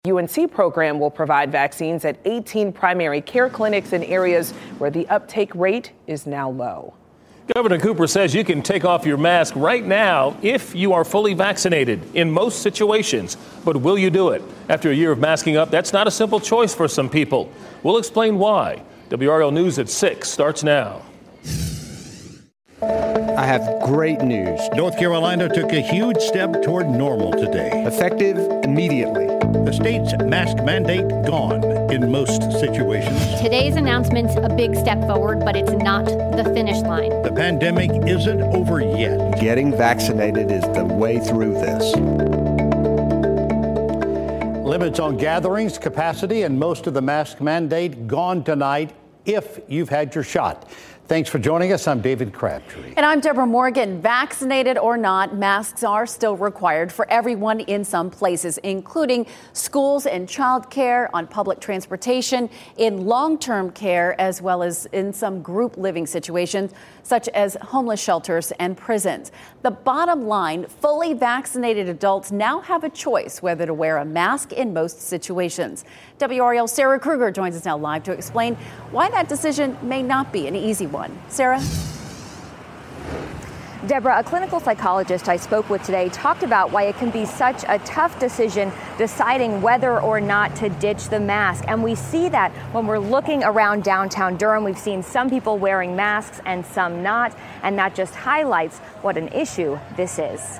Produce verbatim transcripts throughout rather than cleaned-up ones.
U N C program will provide vaccines at eighteen primary care clinics in areas where the uptake rate is now low. Governor Cooper says you can take off your mask right now if you are fully vaccinated in most situations. But will you do it? After a year of masking up, that's not a simple choice for some people. We'll explain why. W R L News at six starts now. I have great news. North Carolina took a huge step toward normal today. Effective immediately. The state's mask mandate gone in most situations. Today's announcement's a big step forward, but it's not the finish line. The pandemic isn't over yet. Getting vaccinated is the way through this. Limits on gatherings, capacity, and most of the mask mandate gone tonight if you've had your shot. Thanks for joining us. I'm David Crabtree. And I'm Deborah Morgan. Vaccinated or not, masks are still required for everyone in some places, including schools and childcare, on public transportation, in long-term care, as well as in some group living situations, such as homeless shelters and prisons. The bottom line, fully vaccinated adults now have a choice whether to wear a mask in most situations. W R L's Sarah Kruger joins us now live to explain why that decision may not be an easy one. Sarah? Deborah, a clinical psychologist I spoke with today talked about why it can be such a tough decision deciding whether or not to ditch the mask. And we see that when we're looking around downtown Durham. We've seen some people wearing masks and some not. And that just highlights what an issue this is.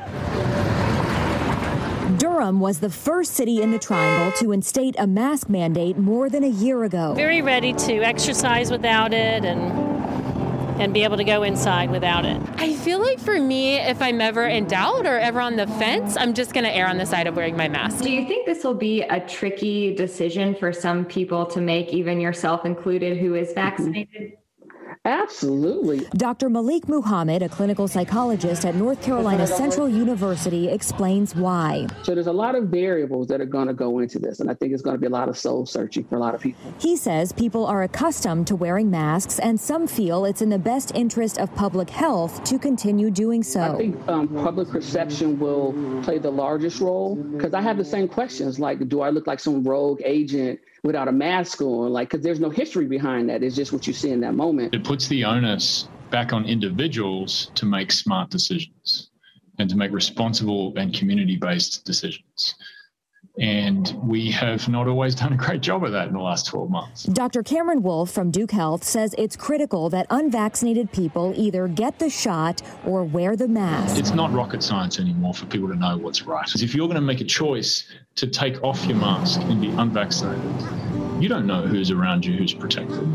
Durham was the first city in the Triangle to instate a mask mandate more than a year ago. Very ready to exercise without it and and be able to go inside without it. I feel like for me, if I'm ever in doubt or ever on the fence, I'm just going to err on the side of wearing my mask. Do you think this will be a tricky decision for some people to make, even yourself included, who is vaccinated? Absolutely. Doctor Malik Muhammad, a clinical psychologist at North Carolina Central University, explains why. So there's a lot of variables that are going to go into this, and I think it's going to be a lot of soul searching for a lot of people. He says people are accustomed to wearing masks, and some feel it's in the best interest of public health to continue doing so. I think um, public perception will play the largest role, because I have the same questions, like, do I look like some rogue agent without a mask on? Like, because there's no history behind that. It's just what you see in that moment. It puts the onus back on individuals to make smart decisions and to make responsible and community-based decisions. And we have not always done a great job of that in the last twelve months. Doctor Cameron Wolf from Duke Health says it's critical that unvaccinated people either get the shot or wear the mask. It's not rocket science anymore for people to know what's right. Because if you're going to make a choice to take off your mask and be unvaccinated, you don't know who's around you who's protected.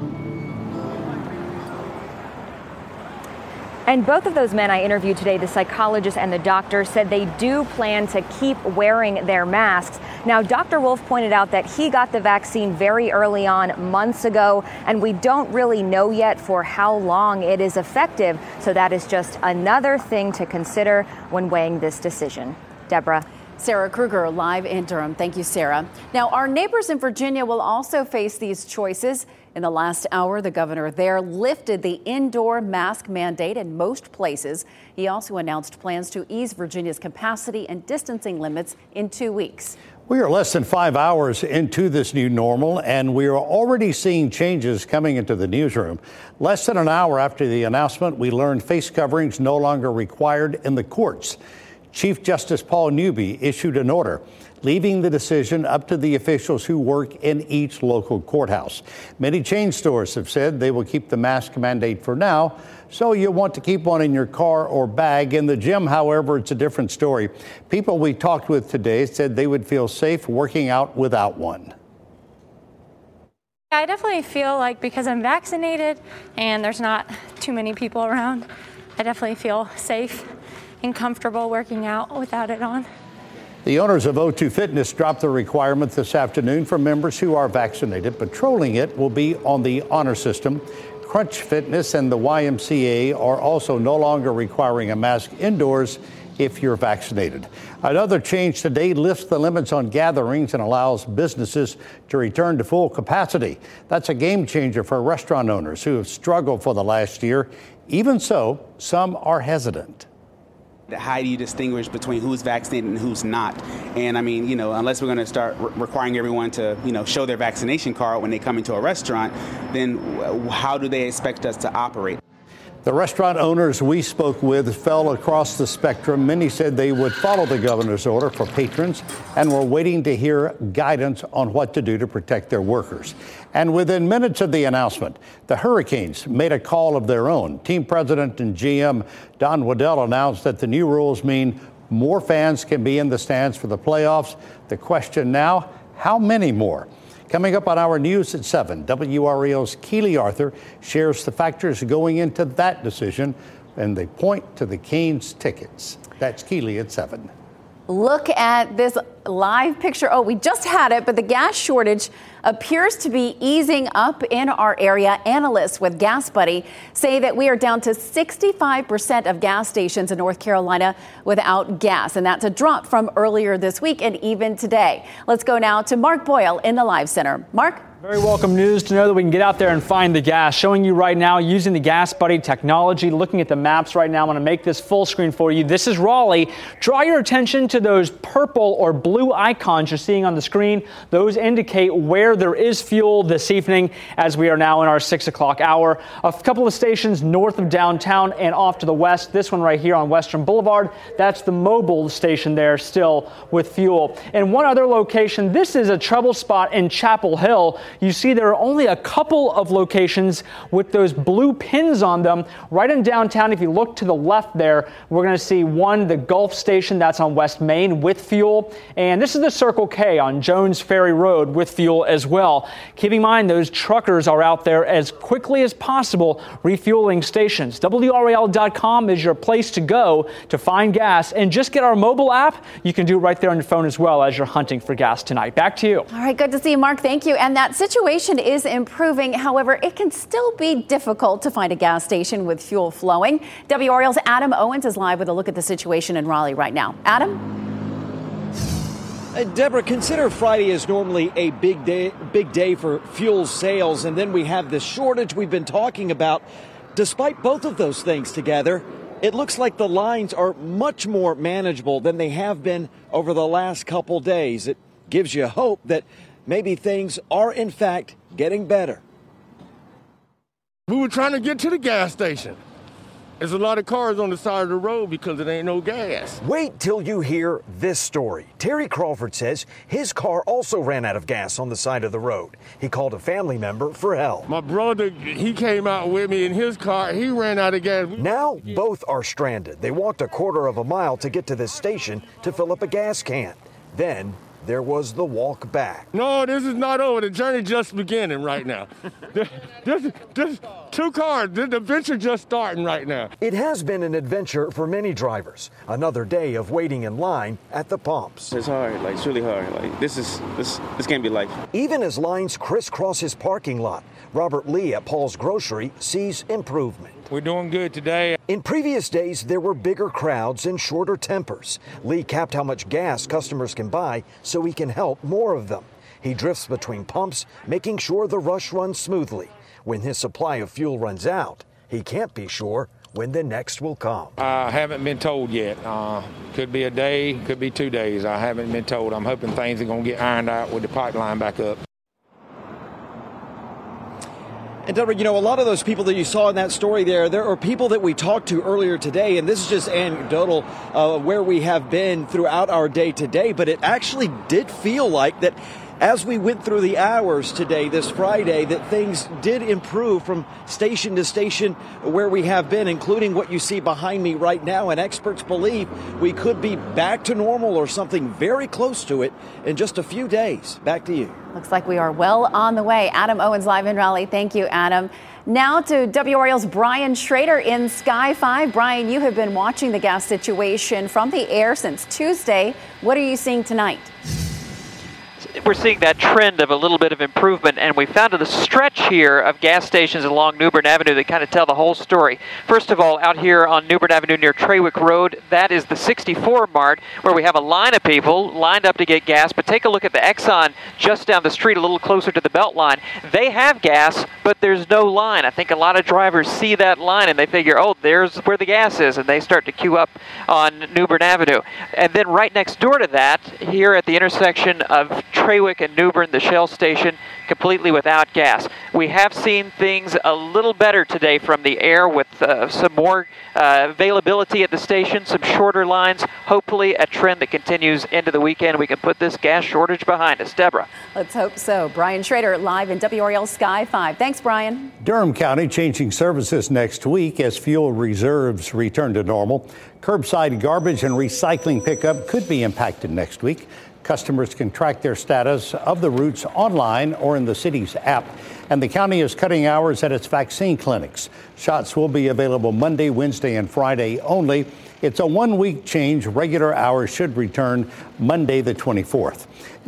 And both of those men I interviewed today, the psychologist and the doctor, said they do plan to keep wearing their masks. Now, Doctor Wolf pointed out that he got the vaccine very early on, months ago, and we don't really know yet for how long it is effective. So that is just another thing to consider when weighing this decision. Deborah. Sarah Kruger, live in Durham. Thank you, Sarah. Now, our neighbors in Virginia will also face these choices. In the last hour, the governor there lifted the indoor mask mandate in most places. He also announced plans to ease Virginia's capacity and distancing limits in two weeks. We are less than five hours into this new normal, and we are already seeing changes coming into the newsroom. Less than an hour after the announcement, we learned face coverings no longer required in the courts. Chief Justice Paul Newby issued an order, leaving the decision up to the officials who work in each local courthouse. Many chain stores have said they will keep the mask mandate for now, so you'll want to keep one in your car or bag. In the gym, however, it's a different story. People we talked with today said they would feel safe working out without one. I definitely feel like because I'm vaccinated and there's not too many people around, I definitely feel safe and comfortable working out without it on. The owners of O two Fitness dropped the requirement this afternoon for members who are vaccinated. Patrolling it will be on the honor system. Crunch Fitness and the Y M C A are also no longer requiring a mask indoors if you're vaccinated. Another change today lifts the limits on gatherings and allows businesses to return to full capacity. That's a game changer for restaurant owners who have struggled for the last year. Even so, some are hesitant. How do you distinguish between who's vaccinated and who's not? And I mean, you know, unless we're going to start re- requiring everyone to, you know, show their vaccination card when they come into a restaurant, then how do they expect us to operate? The restaurant owners we spoke with fell across the spectrum. Many said they would follow the governor's order for patrons and were waiting to hear guidance on what to do to protect their workers. And within minutes of the announcement, the Hurricanes made a call of their own. Team president and G M Don Waddell announced that the new rules mean more fans can be in the stands for the playoffs. The question now, how many more? Coming up on our news at seven, W R E O's Keely Arthur shares the factors going into that decision, and they point to the Canes tickets. That's Keely at seven. Look at this live picture. Oh, we just had it, but the gas shortage appears to be easing up in our area. Analysts with Gas Buddy say that we are down to sixty-five percent of gas stations in North Carolina without gas, and that's a drop from earlier this week and even today. Let's go now to Mark Boyle in the Live Center. Mark? Very welcome news to know that we can get out there and find the gas. Showing you right now using the Gas Buddy technology, looking at the maps right now. I'm going to make this full screen for you. This is Raleigh. Draw your attention to those purple or blue icons you're seeing on the screen. Those indicate where there is fuel this evening as we are now in our six o'clock hour. A couple of stations north of downtown and off to the west. This one right here on Western Boulevard. That's the mobile station there still with fuel. And one other location, this is a trouble spot in Chapel Hill. You see there are only a couple of locations with those blue pins on them. Right in downtown, if you look to the left there, we're going to see one, the Gulf Station, that's on West Main with fuel. And this is the Circle K on Jones Ferry Road with fuel as well. Keep in mind, those truckers are out there as quickly as possible refueling stations. W R A L dot com is your place to go to find gas. And just get our mobile app. You can do it right there on your phone as well as you're hunting for gas tonight. Back to you. All right, good to see you, Mark. Thank you. And that situation is improving. However, it can still be difficult to find a gas station with fuel flowing. W R A L's Adam Owens is live with a look at the situation in Raleigh right now. Adam? Uh, Deborah, consider Friday is normally a big day, big day for fuel sales, and then we have this shortage we've been talking about. Despite both of those things together, it looks like the lines are much more manageable than they have been over the last couple days. It gives you hope that maybe things are, in fact, getting better. We were trying to get to the gas station. There's a lot of cars on the side of the road because there ain't no gas. Wait till you hear this story. Terry Crawford says his car also ran out of gas on the side of the road. He called a family member for help. My brother, he came out with me in his car. He ran out of gas. Now both are stranded. They walked a quarter of a mile to get to this station to fill up a gas can. Then there was the walk back. No, this is not over. The journey just beginning right now. this, this, two cars. The adventure just starting right now. It has been an adventure for many drivers. Another day of waiting in line at the pumps. It's hard. Like, it's really hard. Like, this is this this can't be life. Even as lines crisscross his parking lot, Robert Lee at Paul's Grocery sees improvement. We're doing good today. In previous days, there were bigger crowds and shorter tempers. Lee capped how much gas customers can buy so he can help more of them. He drifts between pumps, making sure the rush runs smoothly. When his supply of fuel runs out, he can't be sure when the next will come. I haven't been told yet. Uh, could be a day, could be two days. I haven't been told. I'm hoping things are going to get ironed out with the pipeline back up. And Deborah, you know, a lot of those people that you saw in that story there, there are people that we talked to earlier today, and this is just anecdotal uh, where we have been throughout our day today, but it actually did feel like that as we went through the hours today, this Friday, that things did improve from station to station where we have been, including what you see behind me right now. And experts believe we could be back to normal or something very close to it in just a few days. Back to you. Looks like we are well on the way. Adam Owens live in Raleigh. Thank you, Adam. Now to W R A L's Brian Schrader in Sky five. Brian, you have been watching the gas situation from the air since Tuesday. What are you seeing tonight? we're seeing that trend of a little bit of improvement, and we found a stretch here of gas stations along New Bern Avenue that kind of tell the whole story. First of all, out here on New Bern Avenue near Trawick Road, that is the sixty-four Mart, where we have a line of people lined up to get gas. But take a look at the Exxon just down the street, a little closer to the Beltline. They have gas, but there's no line. I think a lot of drivers see that line and they figure, oh, there's where the gas is, and they start to queue up on New Bern Avenue. And then right next door to that, here at the intersection of Trawick and New Bern, the Shell station, completely without gas. We have seen things a little better today from the air with uh, some more uh, availability at the station, some shorter lines, hopefully a trend that continues into the weekend. We can put this gas shortage behind us. Deborah. Let's hope so. Brian Schrader live in W R L Sky five. Thanks, Brian. Durham County changing services next week as fuel reserves return to normal. Curbside garbage and recycling pickup could be impacted next week. Customers can track their status of the routes online or in the city's app. And the county is cutting hours at its vaccine clinics. Shots will be available Monday, Wednesday, and Friday only. It's a one-week change. Regular hours should return Monday, the twenty-fourth.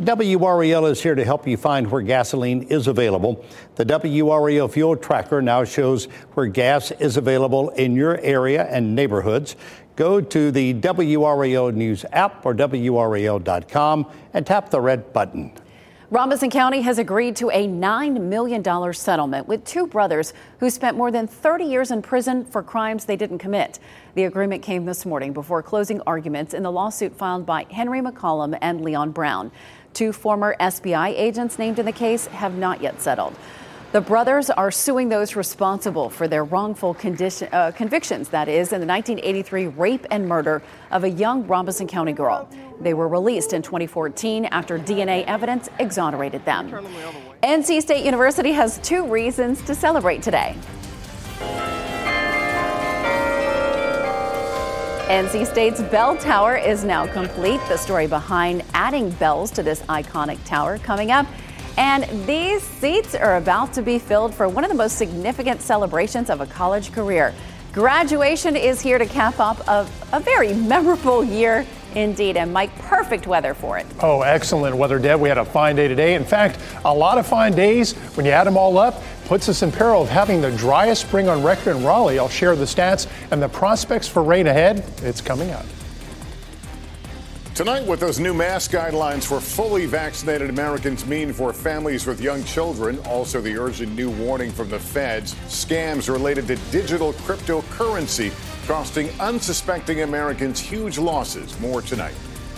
W R E L is here to help you find where gasoline is available. The W R E L Fuel Tracker now shows where gas is available in your area and neighborhoods. Go to the W R E L News app or W R E L dot com and tap the red button. Robinson County has agreed to a nine million dollars settlement with two brothers who spent more than thirty years in prison for crimes they didn't commit. The agreement came this morning before closing arguments in the lawsuit filed by Henry McCollum and Leon Brown. Two former S B I agents named in the case have not yet settled. The brothers are suing those responsible for their wrongful condition, uh, convictions, that is, in the nineteen eighty-three rape and murder of a young Robinson County girl. They were released in twenty fourteen after D N A evidence exonerated them. N C State University has two reasons to celebrate today. N C State's bell tower is now complete. The story behind adding bells to this iconic tower coming up. And these seats are about to be filled for one of the most significant celebrations of a college career. Graduation is here to cap off a, a very memorable year indeed. And Mike, perfect weather for it. Oh, excellent weather, Deb. We had a fine day today. In fact, a lot of fine days, when you add them all up, puts us in peril of having the driest spring on record in Raleigh. I'll share the stats and the prospects for rain ahead. It's coming up. Tonight, what those new mask guidelines for fully vaccinated Americans mean for families with young children. Also, the urgent new warning from the feds. Scams related to digital cryptocurrency costing unsuspecting Americans huge losses. More tonight.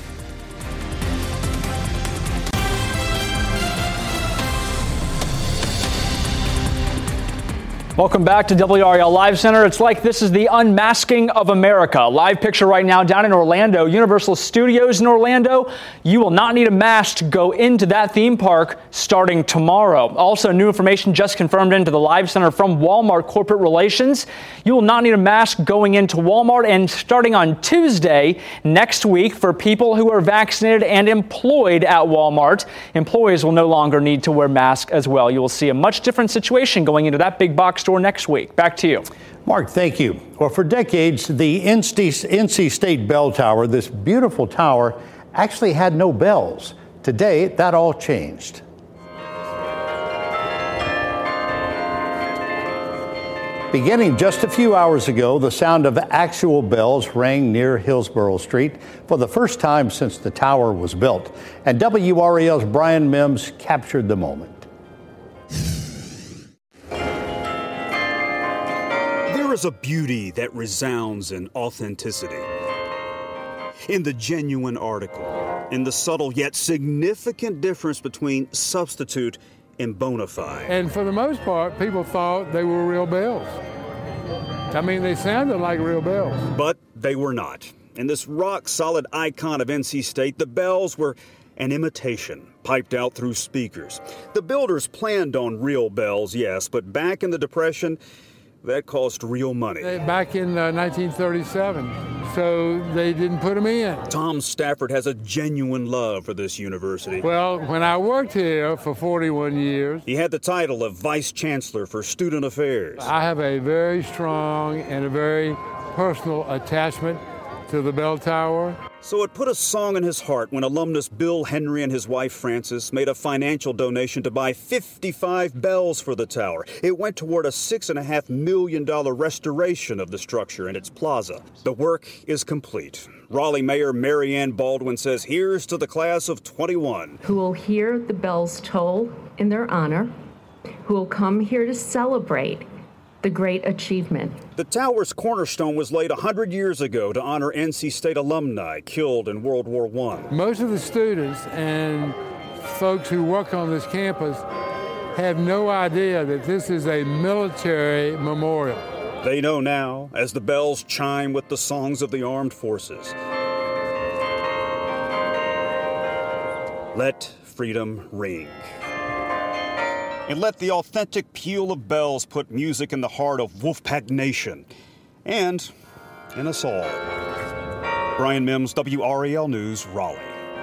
Welcome back to W R E L Live Center. It's like this is the unmasking of America. Live picture right now down in Orlando, Universal Studios in Orlando. You will not need a mask to go into that theme park starting tomorrow. Also, new information just confirmed into the Live Center from Walmart Corporate Relations. You will not need a mask going into Walmart, and starting on Tuesday next week for people who are vaccinated and employed at Walmart, employees will no longer need to wear masks as well. You will see a much different situation going into that big box store next week. Back to you. Mark, thank you. Well, for decades, the N C State Bell Tower, this beautiful tower, actually had no bells. Today, that all changed. Beginning just a few hours ago, the sound of actual bells rang near Hillsborough Street for the first time since the tower was built. And W R E L's Brian Mims captured the moment. There is a beauty that resounds in authenticity, in the genuine article, in the subtle yet significant difference between substitute and bona fide. And for the most part, people thought they were real bells. I mean, they sounded like real bells. But they were not. In this rock-solid icon of N C State, the bells were an imitation, piped out through speakers. The builders planned on real bells, yes, but back in the Depression, that cost real money. Back in uh, nineteen thirty-seven, so they didn't put them in. Tom Stafford has a genuine love for this university. Well, when I worked here for forty-one years, he had the title of Vice Chancellor for Student Affairs. I have a very strong and a very personal attachment to the bell tower. So it put a song in his heart when alumnus Bill Henry and his wife Frances made a financial donation to buy fifty-five bells for the tower. It went toward a six and a half million dollar restoration of the structure and its plaza. The work is complete. Raleigh Mayor Mary Ann Baldwin says here's to the class of twenty-one. Who will hear the bells toll in their honor, who will come here to celebrate the great achievement. The tower's cornerstone was laid one hundred years ago to honor N C State alumni killed in World War One. Most of the students and folks who work on this campus have no idea that this is a military memorial. They know now as the bells chime with the songs of the armed forces. Let freedom ring. And let the authentic peal of bells put music in the heart of Wolfpack Nation and in us all. Brian Mims, W R A L News, Raleigh.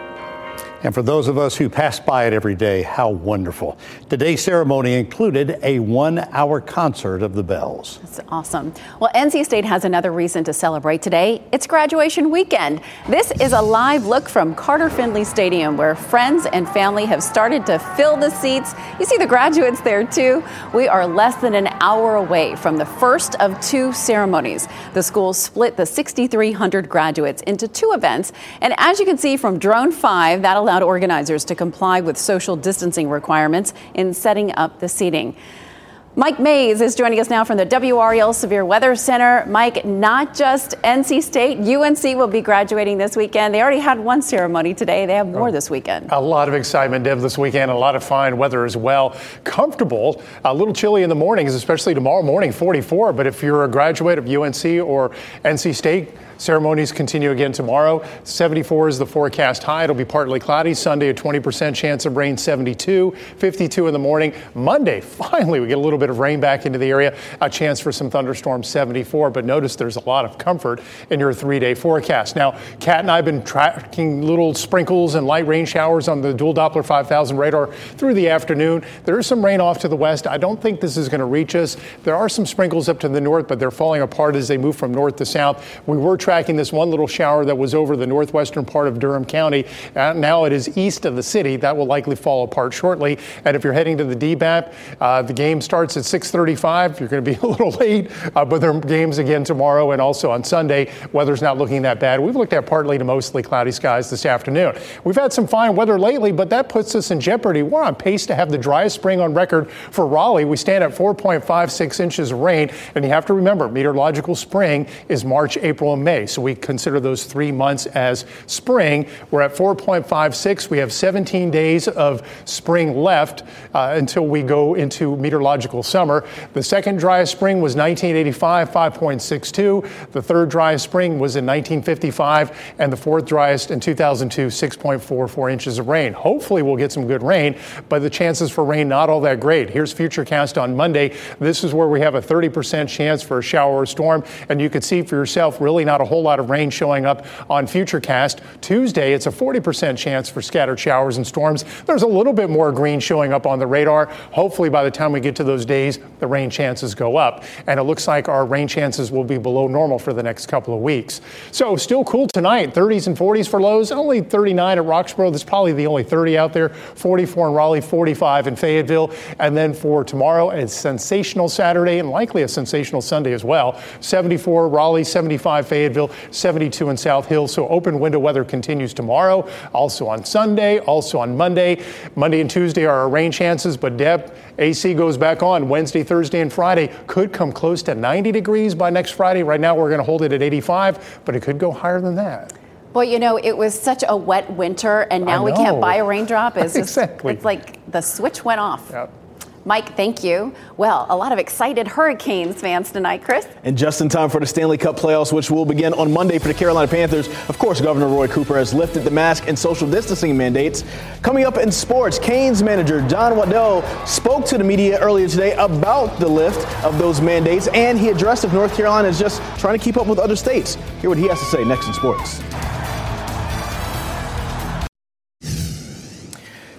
And for those of us who pass by it every day, how wonderful. Today's ceremony included a one-hour concert of the bells. That's awesome. Well, N C State has another reason to celebrate today. It's graduation weekend. This is a live look from Carter Finley Stadium, where friends and family have started to fill the seats. You see the graduates there, too. We are less than an hour away from the first of two ceremonies. The school split the sixty-three hundred graduates into two events. And as you can see from Drone five, that allowed organizers to comply with social distancing requirements in setting up the seating. Mike Mays is joining us now from the W R E L Severe Weather Center. Mike, not just N C State, U N C will be graduating this weekend. They already had one ceremony today. They have more oh, this weekend. A lot of excitement, Deb, this weekend. A lot of fine weather as well. Comfortable, a little chilly in the mornings, especially tomorrow morning, forty-four. But if you're a graduate of U N C or N C State, ceremonies continue again tomorrow. seventy-four is the forecast high. It'll be partly cloudy. Sunday, a twenty percent chance of rain, seventy-two. fifty-two in the morning. Monday, finally, we get a little bit of rain back into the area. A chance for some thunderstorms, seventy-four. But notice there's a lot of comfort in your three-day forecast. Now, Kat and I have been tracking little sprinkles and light rain showers on the dual Doppler five thousand radar through the afternoon. There is some rain off to the west. I don't think this is going to reach us. There are some sprinkles up to the north, but they're falling apart as they move from north to south. We were tracking this one little shower that was over the northwestern part of Durham County. Uh, now it is east of the city. That will likely fall apart shortly. And if you're heading to the D B A P, uh, the game starts at six thirty-five. You're going to be a little late, uh, but there are games again tomorrow and also on Sunday. Weather's not looking that bad. We've looked at partly to mostly cloudy skies this afternoon. We've had some fine weather lately, but that puts us in jeopardy. We're on pace to have the driest spring on record for Raleigh. We stand at four point five six inches of rain. And you have to remember, meteorological spring is March, April, and May. So we consider those three months as spring. We're at four point five six. We have seventeen days of spring left uh, until we go into meteorological summer. The second driest spring was nineteen eighty-five, five point six two. The third driest spring was in nineteen fifty-five, and the fourth driest in two thousand two, six point four four inches of rain. Hopefully we'll get some good rain, but the chances for rain not all that great. Here's Futurecast on Monday. This is where we have a thirty percent chance for a shower or storm, and you can see for yourself really not a whole lot of rain showing up on Futurecast. Tuesday, it's a forty percent chance for scattered showers and storms. There's a little bit more green showing up on the radar. Hopefully by the time we get to those days, the rain chances go up. And it looks like our rain chances will be below normal for the next couple of weeks. So still cool tonight, thirties and forties for lows, only thirty-nine at Roxborough. That's probably the only thirty out there. forty-four in Raleigh, forty-five in Fayetteville. And then for tomorrow, it's sensational Saturday and likely a sensational Sunday as well. seventy-four Raleigh, seventy-five Fayetteville, seventy-two in South Hill. So open window weather continues tomorrow, also on Sunday, also on Monday. Monday and Tuesday are our rain chances, but Deb, A C goes back on Wednesday, Thursday, and Friday. Could come close to ninety degrees by next Friday. Right now we're going to hold it at eighty-five, but it could go higher than that. Well, you know, it was such a wet winter, and now we can't buy a raindrop. It's just, exactly. It's like the switch went off. Yep. Mike, thank you. Well, a lot of excited Hurricanes fans tonight, Chris. And just in time for the Stanley Cup playoffs, which will begin on Monday for the Carolina Panthers. Of course, Governor Roy Cooper has lifted the mask and social distancing mandates. Coming up in sports, Canes manager John Waddell spoke to the media earlier today about the lift of those mandates, and he addressed if North Carolina is just trying to keep up with other states. Hear what he has to say next in sports.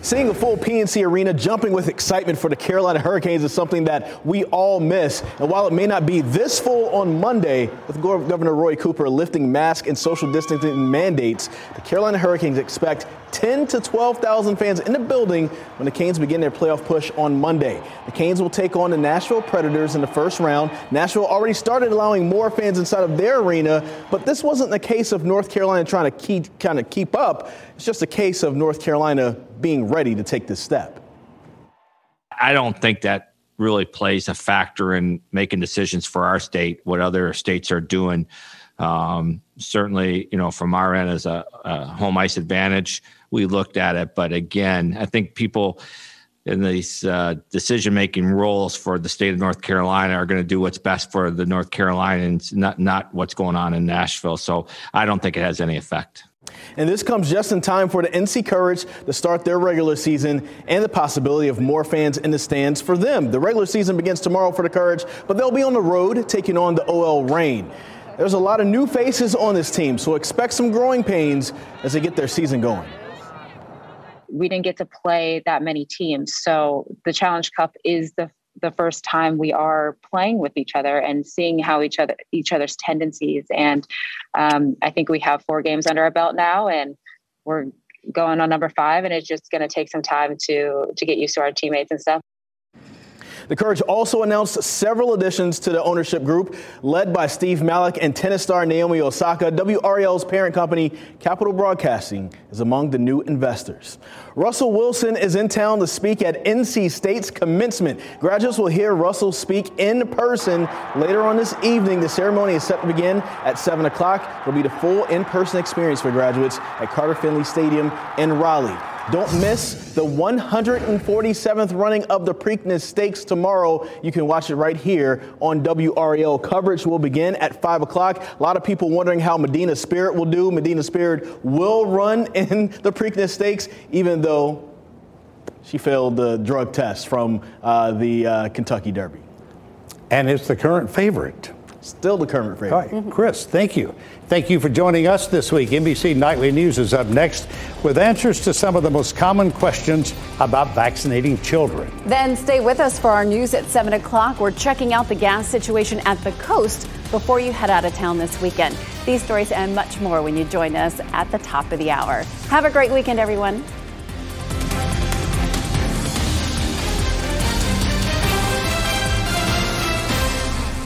Seeing a full P N C Arena jumping with excitement for the Carolina Hurricanes is something that we all miss. And while it may not be this full on Monday, with Governor Roy Cooper lifting mask and social distancing mandates, the Carolina Hurricanes expect ten to twelve thousand fans in the building when the Canes begin their playoff push on Monday. The Canes will take on the Nashville Predators in the first round. Nashville already started allowing more fans inside of their arena, but this wasn't the case of North Carolina trying to keep, kind of keep up. It's just a case of North Carolina being ready to take this step. I don't think that really plays a factor in making decisions for our state, what other states are doing. Um, certainly, you know, from our end as a, a home ice advantage, we looked at it. But again, I think people in these uh, decision-making roles for the state of North Carolina are going to do what's best for the North Carolinians, not not what's going on in Nashville. So I don't think it has any effect. And this comes just in time for the N C Courage to start their regular season and the possibility of more fans in the stands for them. The regular season begins tomorrow for the Courage, but they'll be on the road taking on the O L Reign. There's a lot of new faces on this team, so expect some growing pains as they get their season going. We didn't get to play that many teams, so the Challenge Cup is the the first time we are playing with each other and seeing how each other each other's tendencies. And um, I think we have four games under our belt now, and we're going on number five, and it's just going to take some time to to get used to our teammates and stuff. The Courage also announced several additions to the ownership group, led by Steve Malik and tennis star Naomi Osaka. W R A L's parent company, Capital Broadcasting, is among the new investors. Russell Wilson is in town to speak at N C State's commencement. Graduates will hear Russell speak in person later on this evening. The ceremony is set to begin at seven o'clock. It'll be the full in-person experience for graduates at Carter Finley Stadium in Raleigh. Don't miss the one hundred forty-seventh running of the Preakness Stakes tomorrow. You can watch it right here on W R A L. Coverage will begin at five o'clock. A lot of people wondering how Medina Spirit will do. Medina Spirit will run in the Preakness Stakes, even though she failed the drug test from uh, the uh, Kentucky Derby. And it's the current favorite. Still the current favorite. All right. Mm-hmm. Chris, thank you. Thank you for joining us this week. N B C Nightly News is up next with answers to some of the most common questions about vaccinating children. Then stay with us for our news at seven o'clock. We're checking out the gas situation at the coast before you head out of town this weekend. These stories and much more when you join us at the top of the hour. Have a great weekend, everyone.